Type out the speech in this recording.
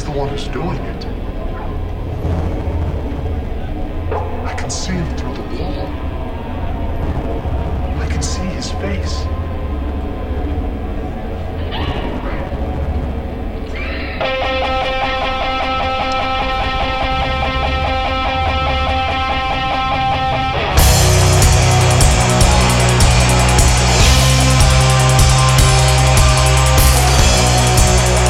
the one who's doing it. I can see him through